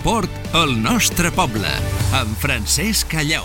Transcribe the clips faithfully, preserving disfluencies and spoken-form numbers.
L'esport al nostre poble, amb Francesc Callau.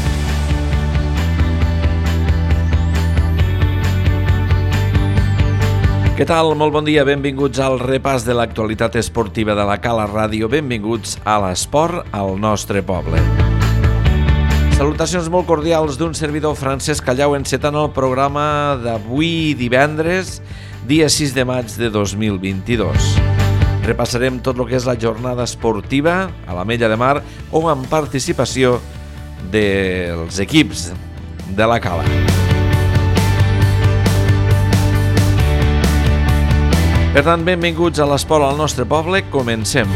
Què tal? Molt bon dia, benvinguts al repàs de l'actualitat esportiva de la Cala Ràdio. Benvinguts a l'esport al nostre poble. Salutacions molt cordials d'un servidor, Francesc Callau, encetant el programa d'avui divendres, dia sis de maig de dos mil vint-i-dos. Repassarem tot el que és la jornada esportiva a l'Ametlla de Mar o amb participació dels equips de la Cala. Per tant, benvinguts a l'esport al nostre poble. Comencem.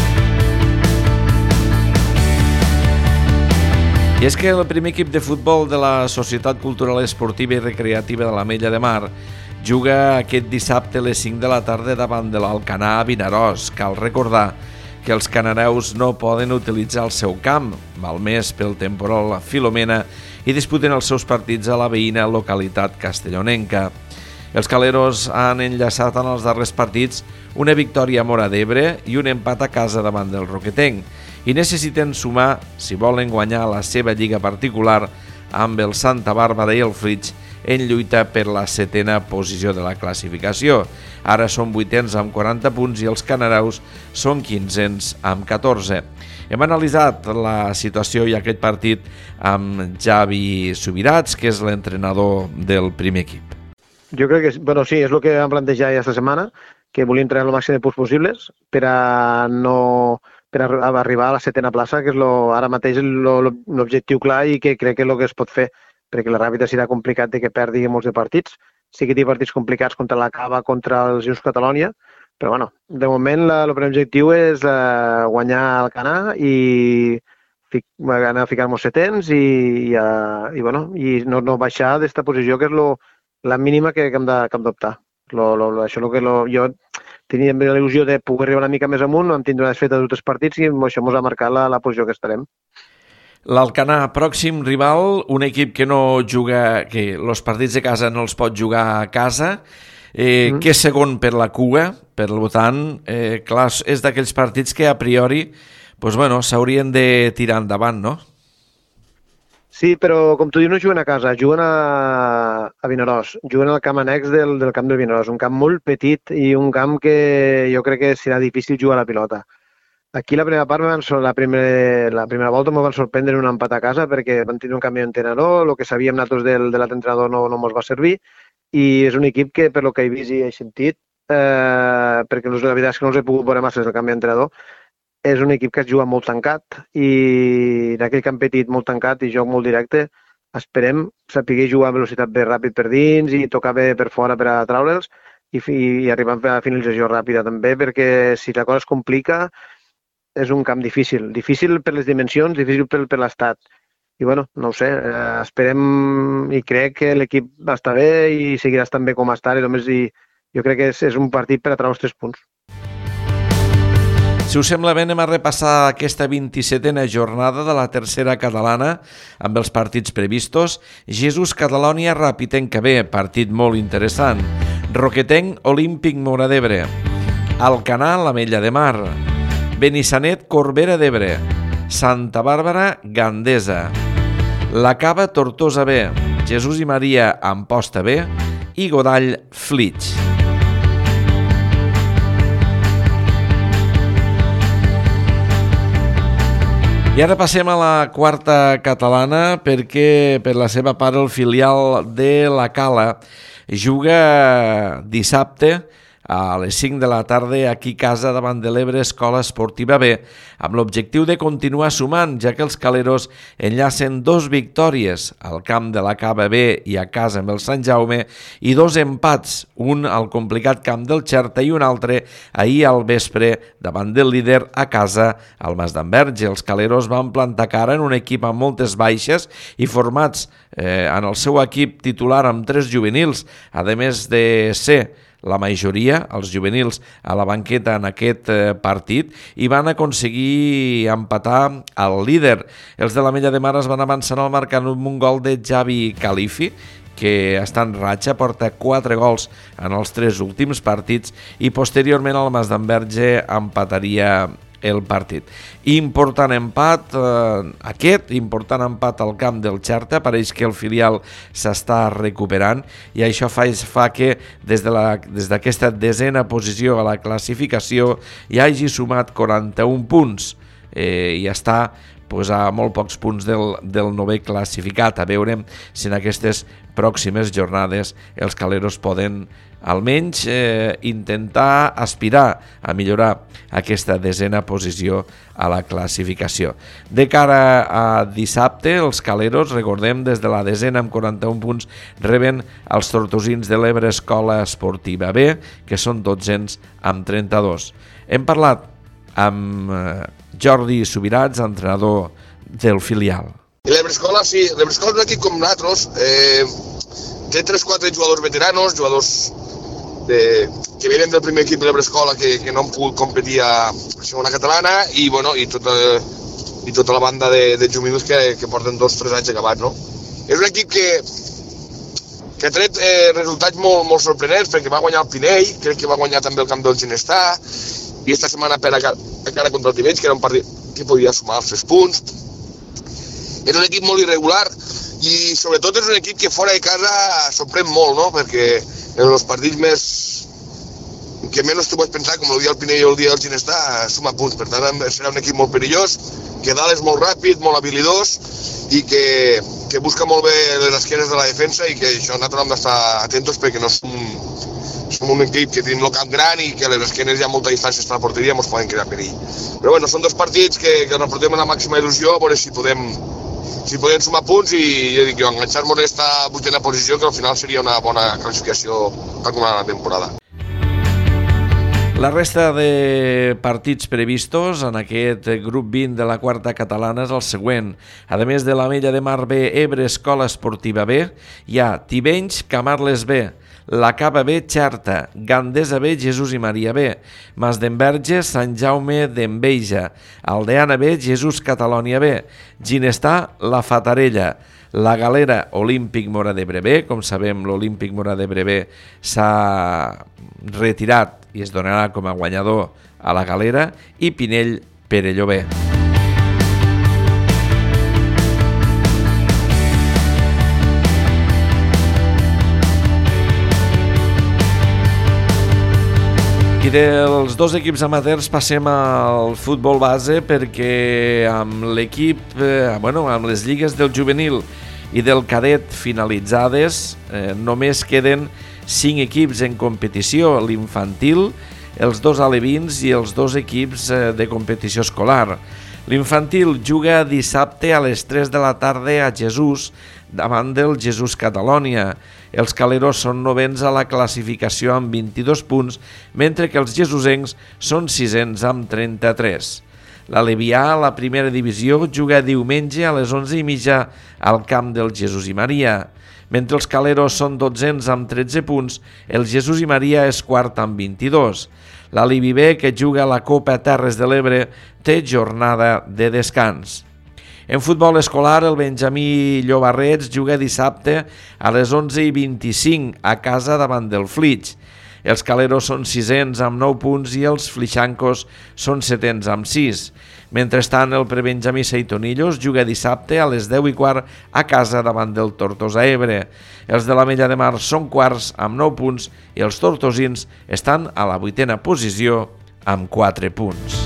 I és que el primer equip de futbol de la Societat Cultural Esportiva i Recreativa de l'Ametlla de Mar juga aquest dissabte a les cinc de la tarda davant de l'Alcanar a Vinaròs. Cal recordar que els canareus no poden utilitzar el seu camp, malmès pel temporal Filomena, i disputen els seus partits a la veïna localitat castellonenca. Els caleros han enllaçat en els darrers partits una victòria a Móra d'Ebre i un empat a casa davant del Roquetenc i necessiten sumar, si volen guanyar la seva lliga particular, amb el Santa Bàrbara i el Flix en lluita per la setena posició de la classificació. Ara són vuitens amb quaranta punts i els canareus són quinzens amb catorze. Hem analitzat la situació i aquest partit amb Javi Subirats, que és l'entrenador del primer equip. Jo crec que, bueno, sí, és el que vam plantejar ja aquesta setmana, que volíem treure el màxim de punts possibles per a no per a arribar a la setena plaça, que és lo, ara mateix l'objectiu clar i que crec que és el que es pot fer, perquè la Ràpita serà complicat de que perdi molts de partits. Sí que té partits complicats contra la Cava, contra els Junts Catalònia, però bueno, de moment la, el primer objectiu és uh, guanyar el Canà i fic, anar a ficar-nos setens i, i, uh, i, bueno, i no, no baixar d'esta posició, que és lo, la mínima que, que hem d'optar. Això és el que lo, jo tenia la il·lusió de poder arribar una mica més amunt, vam tindre una desfeta de tots els partits i això ens ha marcat la, la posició que estarem. L'Alcanar, pròxim rival, un equip que no juga, que els partits de casa no els pot jugar a casa, eh, mm. que és segon per la cua, per tant, eh, clar, és d'aquells partits que a priori pues, bueno, s'haurien de tirar endavant, no? Sí, però com tu dius, no juguen a casa, juguen a, a Vinaròs, juguen al camp annex del, del camp de Vinaròs, un camp molt petit i un camp que jo crec que serà difícil jugar a la pilota. Aquí la primera part, la primera, la primera volta ens van sorprendre un empat a casa perquè van tenir un canvi d'entrenador, el que sabíem nosaltres del, de l'altre entrenador no, no ens va servir i és un equip que, per lo que he vist i he sentit, eh, perquè la veritat és que no els he pogut veure massa el canvi d'entrenador, és un equip que es juga molt tancat i en aquell camp petit molt tancat i joc molt directe, esperem saber jugar a velocitat bé ràpid per dins i tocar bé per fora per a traure'ls i, i arribar a finalització ràpida també, perquè si la cosa es complica és un camp difícil, difícil per les dimensions, difícil per, per l'estat. I bueno, no ho sé, eh, esperem i crec que l'equip va estar bé i seguirà estant bé com està i només i, jo crec que és, és un partit per a treure els tres punts. Si us sembla bé, anem a repassar aquesta vint-i-setena jornada de la tercera catalana amb els partits previstos. Jesús Catalònia, Ràpitenc B, partit molt interessant. Roquetenc, Olímpic Móra d'Ebre. Alcanar, l'Ametlla de Mar. Benissanet, Corbera d'Ebre. Santa Bàrbara, Gandesa. La Cava, Tortosa B. Jesús i Maria, Amposta B. I Godall, Flix. I ara passem a la quarta catalana perquè per la seva part el filial de la Cala juga dissabte a les cinc de la tarda aquí a casa davant de l'Ebre Escola Esportiva B amb l'objectiu de continuar sumant, ja que els caleros enllacen dos victòries al camp de la Cava B i a casa amb el Sant Jaume i dos empats, un al complicat camp del Xerta i un altre ahir al vespre davant del líder a casa al Mas d'Enverge. Els caleros van plantar cara en un equip amb moltes baixes i formats eh, en el seu equip titular amb tres juvenils, a més de ser la majoria, els juvenils, a la banqueta en aquest partit i van aconseguir empatar el líder. Els de l'Ametlla de Mar es van avançar al marcant un gol de Javi Califi, que està en ratxa, porta quatre gols en els tres últims partits i posteriorment el Mas d'Enverge empataria el partit. Important empat, eh, aquest important empat al camp del Xerta, pareix que el filial s'està recuperant i això fa, fa que des de la, des d'aquesta desena posició a la classificació hi hagi sumat quaranta-un punts eh, i està pues, a molt pocs punts del, del novè classificat. A veure si en aquestes pròximes jornades els caleros poden almenys eh, intentar aspirar a millorar aquesta desena posició a la classificació. De cara a dissabte, els caleros, recordem, des de la desena amb quaranta-un punts, reben els tortosins de l'Ebre Escola Esportiva B, que són dotzens amb trenta-dos. Hem parlat amb eh, Jordi Subirats, entrenador del filial. L'Ebre Escola, sí, l'Ebre Escola és un equip com nosaltres, eh, té tres o quatre jugadors veteranos, jugadors de, que venen del primer equip de l'Ebre Escola que, que no han pogut competir a segona catalana i, bueno, i, tota, i tota la banda de, de juvenils que, que porten dos o tres anys acabats, no? És un equip que, que ha tret eh, resultats molt, molt sorprenents perquè va guanyar el Pinell, crec que va guanyar també el camp del Ginestar i esta setmana per a cara contra el Tivenys, que era un partit que podia sumar els tres punts. És un equip molt irregular i sobretot és un equip que fora de casa sorprèn molt, no? Perquè en els partits més que menys tu pots pensar, com el dia del Pinell o el dia del Ginestar, suma punts. Per tant, serà un equip molt perillós, que dalt és molt ràpid, molt habilidós i que, que busca molt bé les esquenes de la defensa i que això nosaltres hem d'estar atentos perquè no som, som un equip que tenim el camp gran i que a les esquenes hi ha molta distància a la porteria i ens poden crear perill. Però bueno, són dos partits que, que ens portem amb la màxima il·lusió a veure si podem si podem sumar punts i jo dic, enganxar-nos en aquesta vuitena posició que al final seria una bona classificació per començar la temporada. La resta de partits previstos en aquest grup vint de la quarta catalana és el següent. A més de l'Ametlla de Mar B, Ebre Escola Esportiva B, hi ha Tivenys, Camarles B, la Cava B, Xerta, Gandesa B, Jesús i Maria B, Masdenverge, Sant Jaume d'Enveja, Aldeana B, Jesús Catalònia B, Ginestar, la Fatarella, la Galera, Olímpic Mora d'Ebre B. Com sabem, l'Olímpic Mora d'Ebre B s'ha retirat i es donarà com a guanyador a la Galera, i Pinell Perelló B. I dels dos equips amateurs passem al futbol base perquè amb l'equip, eh, bueno, amb les lligues del juvenil i del cadet finalitzades, eh, només queden cinc equips en competició, l'infantil, els dos alevins i els dos equips eh, de competició escolar. L'infantil juga dissabte a les tres de la tarda a Jesús, davant del Jesús Catalònia. Els caleros són novens a la classificació amb vint-i-dos punts, mentre que els jesusencs són sisens amb trenta-tres. L'Alevià, a la primera divisió, juga diumenge a les onze i mitja al camp del Jesús i Maria. Mentre els caleros són dotzens amb tretze punts, el Jesús i Maria és quart amb vint-i-dos. L'Alivi B, que juga a la Copa Terres de l'Ebre, té jornada de descans. En futbol escolar, el Benjamí Llobarrets juga dissabte a les onze i vint-i-cinc a casa davant del Flix. Els caleros són sisens amb nou punts i els flixancos són setens amb sis. Mentrestant, el prebenjamí Seitonillos juga dissabte a les deu i quart a casa davant del Tortosa Ebre. Els de l'Ametlla de Mar són quarts amb nou punts i els tortosins estan a la vuitena posició amb quatre punts.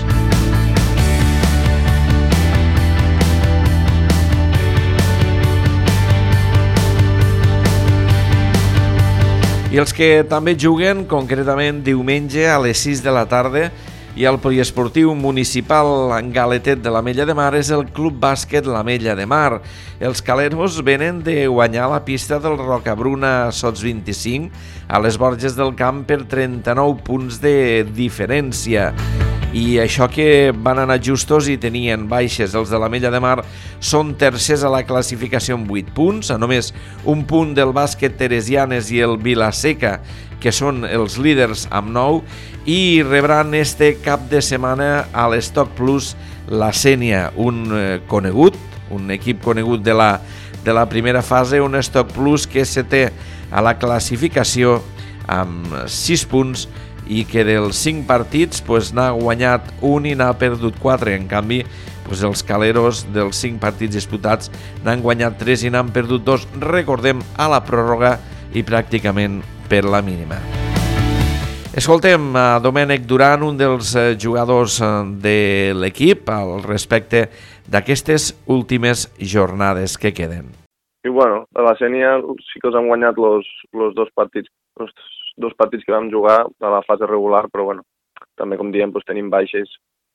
I els que també juguen, concretament diumenge a les sis de la tarda, i el poliesportiu municipal Galetet de l'Ametlla de Mar és el Club Bàsquet l'Ametlla de Mar. Els caleros venen de guanyar la pista del Rocabruna Sots vint-i-cinc a les Borges del Camp per trenta-nou punts de diferència. I això que van anar justos i tenien baixes, els de l'Ametlla de Mar són tercers a la classificació amb vuit punts, a només un punt del Bàsquet Teresianes i el Vilaseca, que són els líders amb nou, i rebran este cap de setmana a l'Stock Plus la Sénia, un eh, conegut, un equip conegut de la, de la primera fase, un Stock Plus que se té a la classificació amb sis punts i que dels cinc partits pues, n'ha guanyat un i n'ha perdut quatre. En canvi, pues, els Caleros dels cinc partits disputats n'han guanyat tres i n'han perdut dos, recordem, a la pròrroga i pràcticament per la mínima. Escoltem a Domènec Duran, un dels jugadors de l'equip, al respecte d'aquestes últimes jornades que queden. I bueno, a la Sénia sí que els han guanyat los, los dos partits, los dos partits que vam jugar a la fase regular, però bueno, també com diem pues, tenim baixes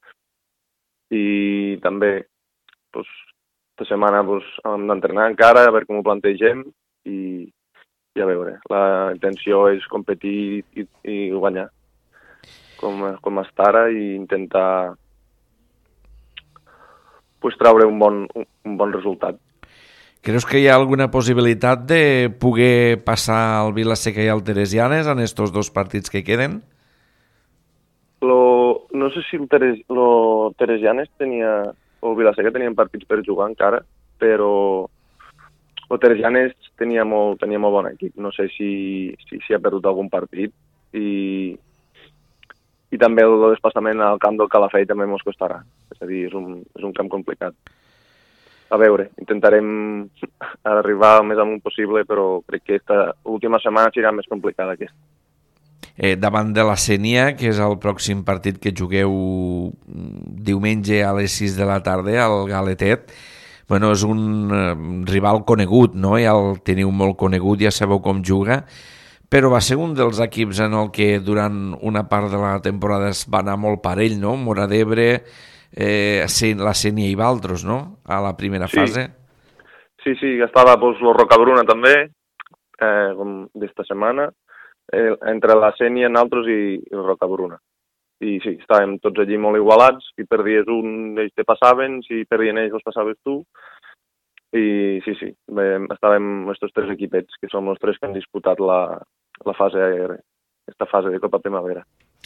i també pues, esta setmana pues, hem d'entrenar encara, a veure com ho plantegem i i a veure, la intenció és competir i, i guanyar com, com està ara i intentar pues, treure un bon, un bon resultat. Creus que hi ha alguna possibilitat de poder passar al Vila-seca i al Teresianes en estos dos partits que queden? Lo, no sé si el, Teres, lo Teresianes tenia, o el Vila-seca tenien partits per jugar encara, però el Teresianes tenia molt, tenia molt bon equip. No sé si si, si ha perdut algun partit i, i també el desplaçament al camp del Calafell també ens costarà. És a dir, és un, és un camp complicat. A veure, intentarem arribar el més amunt possible, però crec que esta última setmana serà més complicada aquesta. Eh, davant de la Sénia, que és el pròxim partit que jugueu diumenge a les sis de la tarda al Galetet, bueno, és un eh, rival conegut, no? Ja el teniu molt conegut, ja sabeu com juga, però va ser un dels equips en el que durant una part de la temporada es va anar molt parell, no? Móra d'Ebre, eh, la Sénia i Valtros, no? A la primera sí. fase. Sí, sí, estava pues, el Rocabruna també, eh, com d'esta setmana, eh, entre la Sénia, nosaltres i, i el Rocabruna. I sí, estàvem tots allí molt igualats, si perdies un ells te passaven, si perdien ells els passaves tu, i sí, sí, bé, estàvem estos tres equipets, que som els tres que han disputat la, la fase, aquesta fase de Copa Primavera.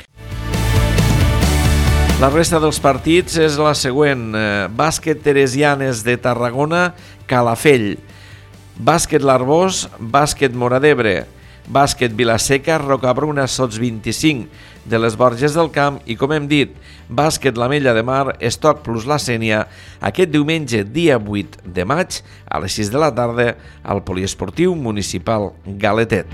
La resta dels partits és la següent: eh, Bàsquet Teresianes de Tarragona, Calafell, Bàsquet l'Arbós, Bàsquet Móra d'Ebre, Bàsquet Vila-seca, Rocabruna Sots vint-i-cinc de les Borges del Camp i, com hem dit, Bàsquet l'Ametlla de Mar, Estoc plus la Sénia, aquest diumenge, dia vuit de maig, a les sis de la tarda, al Poliesportiu Municipal Galetet.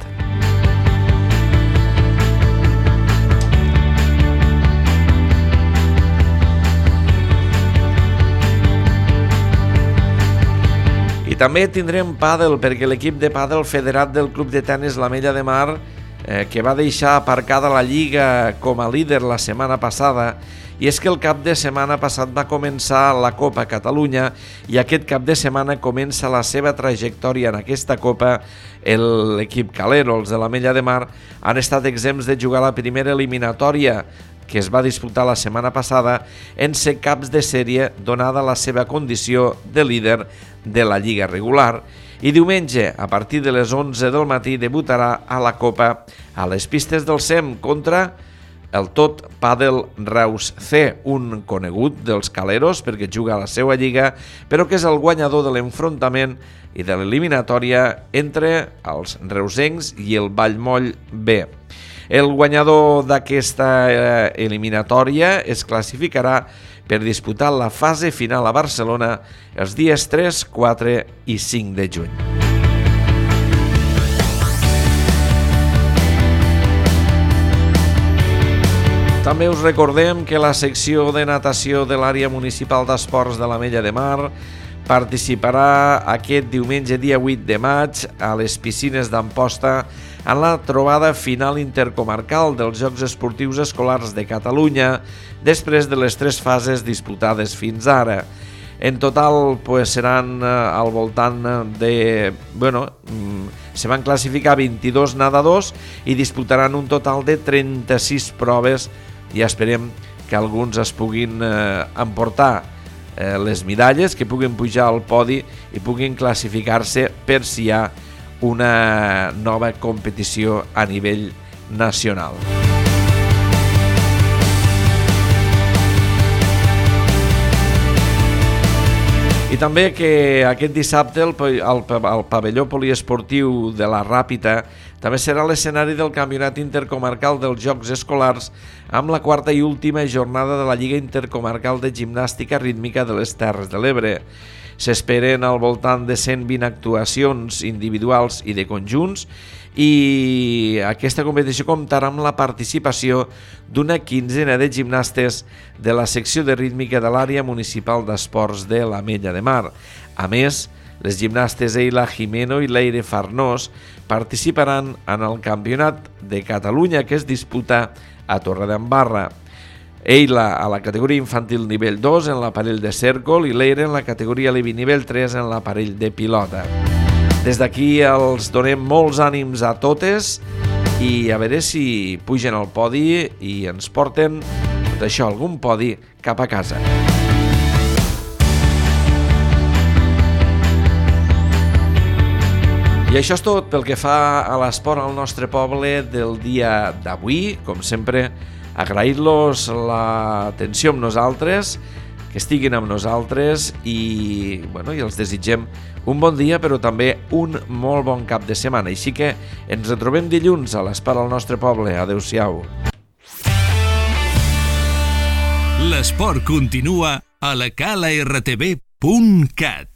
I també tindrem pàdel, perquè l'equip de pàdel federat del Club de Tenis l'Ametlla de Mar, eh, que va deixar aparcada la Lliga com a líder la setmana passada, i és que el cap de setmana passat va començar la Copa Catalunya i aquest cap de setmana comença la seva trajectòria en aquesta Copa. L'equip calero, els de l'Ametlla de Mar, han estat exempts de jugar la primera eliminatòria que es va disputar la setmana passada en ser caps de sèrie donada la seva condició de líder de la Lliga regular, i diumenge a partir de les onze del matí debutarà a la Copa a les pistes del S E M contra el Tot Pàdel Reus C, un conegut dels caleros perquè juga a la seva lliga, però que és el guanyador de l'enfrontament i de l'eliminatòria entre els reusencs i el Vallmoll B. El guanyador d'aquesta eliminatòria es classificarà per disputar la fase final a Barcelona els dies tres, quatre i cinc de juny. També us recordem que la secció de natació de l'àrea municipal d'esports de l'Ametlla de Mar participarà aquest diumenge dia vuit de maig a les piscines d'Amposta en la trobada final intercomarcal dels Jocs Esportius Escolars de Catalunya després de les tres fases disputades fins ara. En total pues, seran eh, al voltant de... Bueno, se van classificar vint-i-dos nedadors i disputaran un total de trenta-sis proves i esperem que alguns es puguin eh, emportar eh, les medalles, que puguin pujar al podi i puguin classificar-se per si hi ha una nova competició a nivell nacional. I I també que aquest dissabte el, el, el pavelló poliesportiu de la Ràpita també serà l'escenari del Campionat Intercomarcal dels Jocs Escolars amb la quarta i última jornada de la Lliga Intercomarcal de Gimnàstica Rítmica de les Terres de l'Ebre. S'esperen al voltant de cent vint actuacions individuals i de conjunts i aquesta competició comptarà amb la participació d'una quinzena de gimnastes de la secció de rítmica de l'àrea municipal d'esports de l'Ametlla de Mar. A més, les gimnastes Eila Jimeno i Leire Farnós participaran en el Campionat de Catalunya que es disputa a Torredembarra. Eila a la categoria infantil nivell dos en l'aparell de cèrcol i Leire en la categoria Levi nivell tres en l'aparell de pilota. Des d'aquí els donem molts ànims a totes i a veure si pugen al podi i ens porten, tot això, algun podi cap a casa. I això és tot pel que fa a l'esport al nostre poble del dia d'avui. Com sempre, agrair-los l'atenció amb nosaltres, que estiguin amb nosaltres i, bueno, i els desitgem un bon dia, però també un molt bon cap de setmana. Així que ens retrobem dilluns a l'Esport al nostre poble. Adéu-siau. L'esport continua a la cala r t v punt cat.